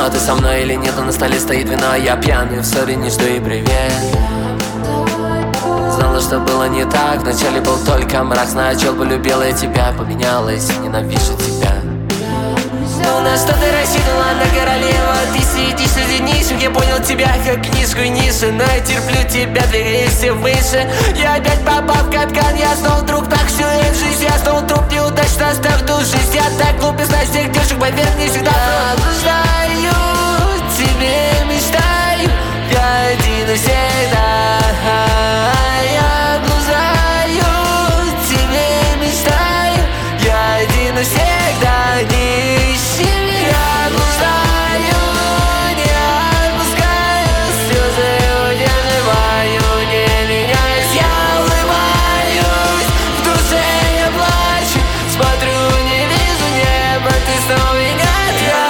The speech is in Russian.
Но ты со мной или нет, но на столе стоит вино. Я пьяный, в ссоре не жду и привет. Знала, что было не так, вначале был только мрак. Сначала полюбила я тебя, поменялась, ненавижу тебя. Ну на что ты рассчитывала, на королева? Ты сидишь среди нищих, я понял тебя как книжку и нишу. Но я терплю тебя, двигайся выше. Я опять попал в капкан, я снова друг, так всю эту жизнь. Я снова труп неудачно, оставь ту жизнь. Я так глупо, знаю всех девушек, поверь мне всегда. Я блуждаю, тебе мечтаю, я один и всегда. Я блуждаю, тебе мечтаю, я один и всегда. Не ищи меня. Я блуждаю, не отпускаю, слезы удерживаю, не меняюсь. Я улыбаюсь, в душе я плачу, смотрю, не вижу неба, ты снова играешь.